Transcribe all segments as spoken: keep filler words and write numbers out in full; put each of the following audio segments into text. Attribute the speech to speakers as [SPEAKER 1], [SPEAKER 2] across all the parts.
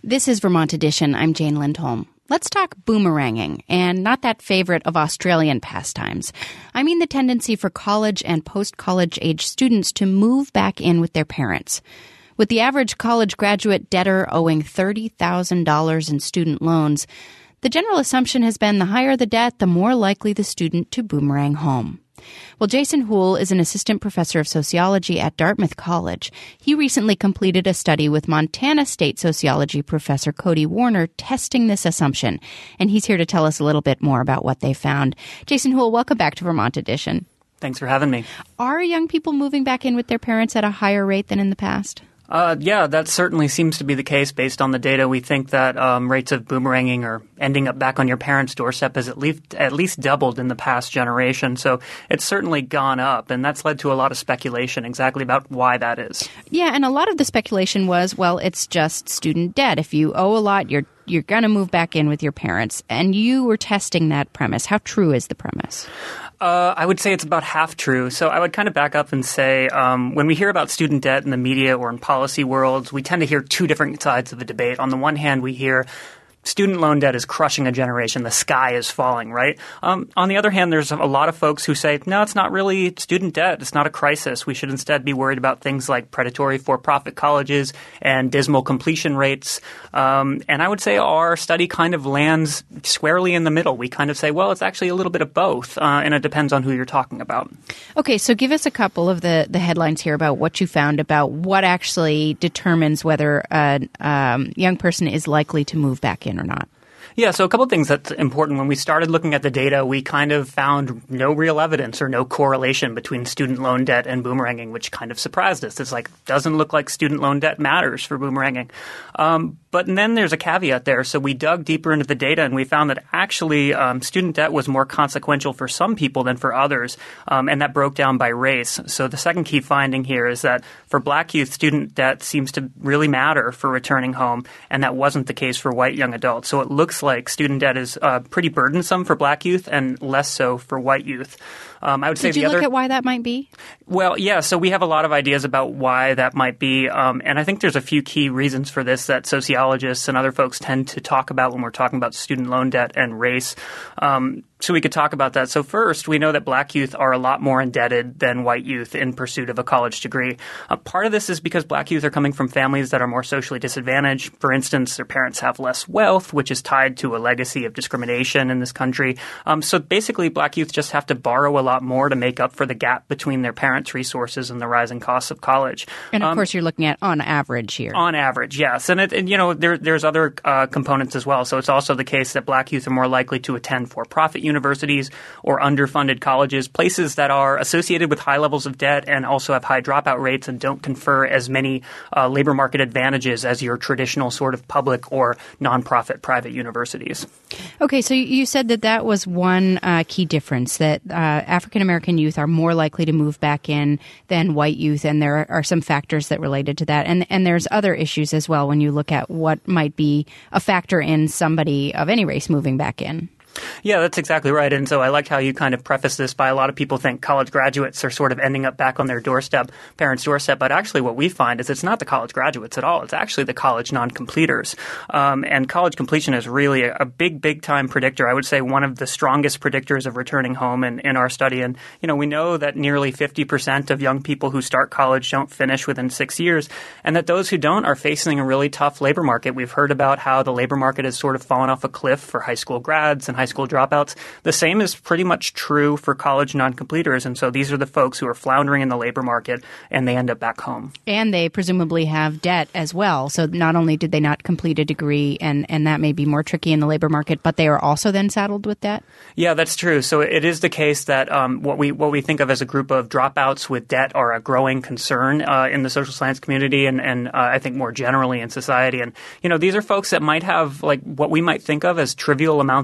[SPEAKER 1] This is Vermont Edition. I'm Jane Lindholm. Let's talk boomeranging, and not that favorite of Australian pastimes. I mean the tendency for college and post-college age students to move back in with their parents. With the average college graduate debtor owing thirty thousand dollars in student loans, the general assumption has been the higher the debt, the more likely the student to boomerang home. Well, Jason Houle is an assistant professor of sociology at Dartmouth College. He recently completed a study with Montana State sociology professor Cody Warner testing this assumption, and he's here to tell us a little bit more about what they found. Jason Houle, welcome back to Vermont Edition.
[SPEAKER 2] Thanks for having me.
[SPEAKER 1] Are young people moving back in with their parents at a higher rate than in the past?
[SPEAKER 2] Uh, yeah, that certainly seems to be the case based on the data. We think that um, rates of boomeranging or ending up back on your parents' doorstep has at least, at least doubled in the past generation. So it's certainly gone up, and that's led to a lot of speculation exactly about why that is.
[SPEAKER 1] Yeah, and a lot of the speculation was, well, it's just student debt. If you owe a lot, you're you're going to move back in with your parents. And you were testing that premise. How true is the premise?
[SPEAKER 2] Uh, I would say it's about half true. So I would kind of back up and say um, when we hear about student debt in the media or in policy worlds, we tend to hear two different sides of the debate. On the one hand, we hear student loan debt is crushing a generation. The sky is falling, right? Um, on the other hand, there's a lot of folks who say, no, it's not really student debt. It's not a crisis. We should instead be worried about things like predatory for-profit colleges and dismal completion rates. Um, and I would say our study kind of lands squarely in the middle. We kind of say, well, it's actually a little bit of both, uh, and it depends on who you're talking about.
[SPEAKER 1] Okay, so give us a couple of the, the headlines here about what you found about what actually determines whether a um, young person is likely to move back in or not.
[SPEAKER 2] Yeah, so a couple of things that's important. When we started looking at the data, we kind of found no real evidence or no correlation between student loan debt and boomeranging, which kind of surprised us. It's like, doesn't look like student loan debt matters for boomeranging. Um, but then there's a caveat there. So we dug deeper into the data, and we found that actually um, student debt was more consequential for some people than for others, um, and that broke down by race. So the second key finding here is that for black youth, student debt seems to really matter for returning home, and that wasn't the case for white young adults. So it looks like student debt is uh, pretty burdensome for black youth and less so for white youth. Um, I would say
[SPEAKER 1] Did you
[SPEAKER 2] the
[SPEAKER 1] look
[SPEAKER 2] other,
[SPEAKER 1] at why that might be?
[SPEAKER 2] Well, yeah. So we have a lot of ideas about why that might be, um, and I think there's a few key reasons for this that sociologists and other folks tend to talk about when we're talking about student loan debt and race. Um, So we could talk about that. So first, we know that black youth are a lot more indebted than white youth in pursuit of a college degree. Uh, part of this is because black youth are coming from families that are more socially disadvantaged. For instance, their parents have less wealth, which is tied to a legacy of discrimination in this country. Um, so basically, black youth just have to borrow a lot more to make up for the gap between their parents' resources and the rising costs of college.
[SPEAKER 1] And of
[SPEAKER 2] um,
[SPEAKER 1] course, you're looking at on average here.
[SPEAKER 2] On average, yes. And, it, and you know, there, there's other uh, components as well. So it's also the case that black youth are more likely to attend for-profit universities or underfunded colleges, places that are associated with high levels of debt and also have high dropout rates and don't confer as many uh, labor market advantages as your traditional sort of public or nonprofit private universities.
[SPEAKER 1] Okay, so you said that that was one uh, key difference, that uh, African-American youth are more likely to move back in than white youth, and there are some factors that related to that. And, and there's other issues as well when you look at what might be a factor in somebody of any race moving back in.
[SPEAKER 2] Yeah, that's exactly right. And so I liked how you kind of preface this by a lot of people think college graduates are sort of ending up back on their doorstep, parents' doorstep. But actually what we find is it's not the college graduates at all. It's actually the college non-completers. Um, and college completion is really a, a big, big time predictor. I would say one of the strongest predictors of returning home in, in our study. And, you know, we know that nearly fifty percent of young people who start college don't finish within six years, and that those who don't are facing a really tough labor market. We've heard about how the labor market has sort of fallen off a cliff for high school grads and high school dropouts. The same is pretty much true for college non-completers. And so these are the folks who are floundering in the labor market, and they end up back home.
[SPEAKER 1] And they presumably have debt as well. So not only did they not complete a degree, and, and that may be more tricky in the labor market, but they are also then saddled with debt?
[SPEAKER 2] Yeah, that's true. So it is the case that um, what we what we think of as a group of dropouts with debt are a growing concern uh, in the social science community and, and uh, I think more generally in society. And, you know, these are folks that might have like what we might think of as trivial amounts of debt.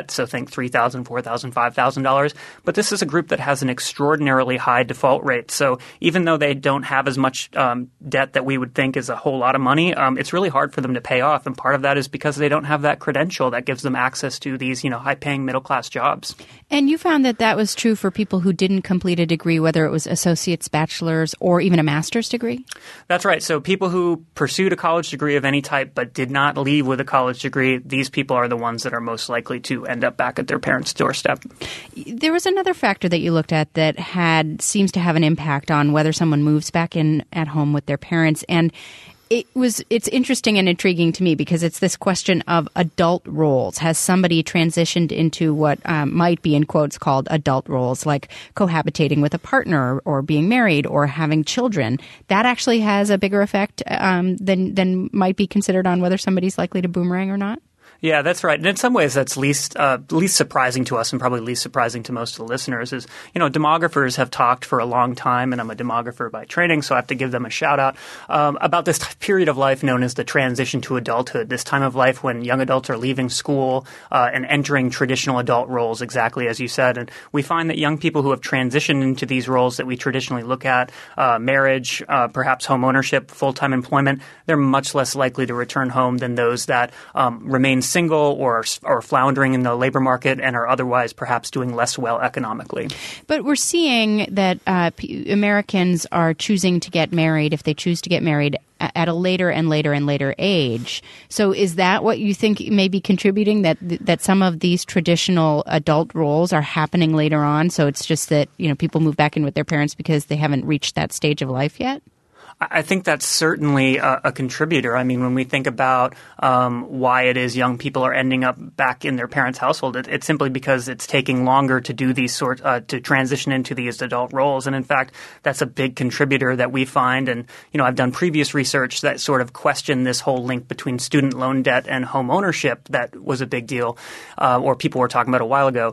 [SPEAKER 2] debt. So think three thousand dollars, four thousand dollars, five thousand dollars. But this is a group that has an extraordinarily high default rate. So even though they don't have as much um, debt that we would think is a whole lot of money, um, it's really hard for them to pay off. And part of that is because they don't have that credential that gives them access to these, you know, high-paying middle-class jobs.
[SPEAKER 1] And you found that that was true for people who didn't complete a degree, whether it was associate's, bachelor's, or even a master's degree?
[SPEAKER 2] That's right. So people who pursued a college degree of any type but did not leave with a college degree, these people are the ones that are most likely to end up back at their parents' doorstep.
[SPEAKER 1] There was another factor that you looked at that had seems to have an impact on whether someone moves back in at home with their parents. And It was. It's interesting and intriguing to me because it's this question of adult roles. Has somebody transitioned into what um, might be in quotes called adult roles, like cohabitating with a partner or being married or having children? That actually has a bigger effect um, than than might be considered on whether somebody's likely to boomerang or not?
[SPEAKER 2] Yeah, that's right. And in some ways, that's least uh, least surprising to us and probably least surprising to most of the listeners is, you know, demographers have talked for a long time, and I'm a demographer by training, so I have to give them a shout out, um, about this period of life known as the transition to adulthood, this time of life when young adults are leaving school uh, and entering traditional adult roles, exactly as you said. And we find that young people who have transitioned into these roles that we traditionally look at, uh, marriage, uh, perhaps home ownership, full-time employment, they're much less likely to return home than those that um, remain single or or floundering in the labor market and are otherwise perhaps doing less well economically.
[SPEAKER 1] But we're seeing that uh, P- Americans are choosing to get married if they choose to get married at a later and later and later age. So is that what you think may be contributing, that that some of these traditional adult roles are happening later on? So it's just that, you know, people move back in with their parents because they haven't reached that stage of life yet?
[SPEAKER 2] I think that's certainly a, a contributor. I mean, when we think about um, why it is young people are ending up back in their parents' household, it, it's simply because it's taking longer to do these sort uh, to transition into these adult roles. And in fact, that's a big contributor that we find. And you know, I've done previous research that sort of questioned this whole link between student loan debt and home ownership. That was a big deal, uh, or people were talking about a while ago.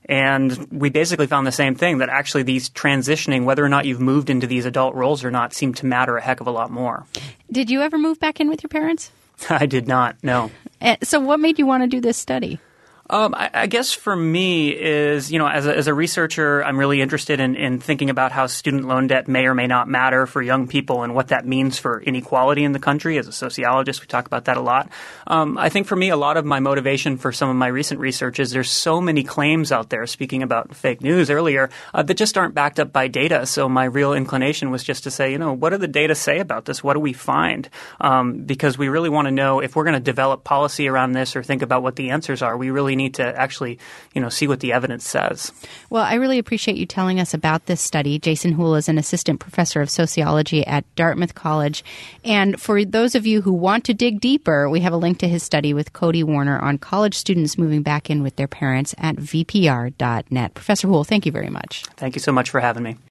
[SPEAKER 2] And we basically found the same thing, that actually these transitioning, whether or not you've moved into these adult roles or not, seem to matter a heck of a lot more.
[SPEAKER 1] Did you ever move back in with your parents?
[SPEAKER 2] I did not, no.
[SPEAKER 1] So what made you want to do this study?
[SPEAKER 2] Um, I, I guess for me is, you know, as a, as a researcher, I'm really interested in, in thinking about how student loan debt may or may not matter for young people and what that means for inequality in the country. As a sociologist, we talk about that a lot. Um, I think for me, a lot of my motivation for some of my recent research is there's so many claims out there, speaking about fake news earlier, uh, that just aren't backed up by data. So my real inclination was just to say, you know, what do the data say about this? What do we find? Um, because we really want to know if we're going to develop policy around this or think about what the answers are, we really need to actually, you know, see what the evidence says.
[SPEAKER 1] Well, I really appreciate you telling us about this study. Jason Houle is an assistant professor of sociology at Dartmouth College. And for those of you who want to dig deeper, we have a link to his study with Cody Warner on college students moving back in with their parents at v p r dot net. Professor Houle, thank you very much.
[SPEAKER 2] Thank you so much for having me.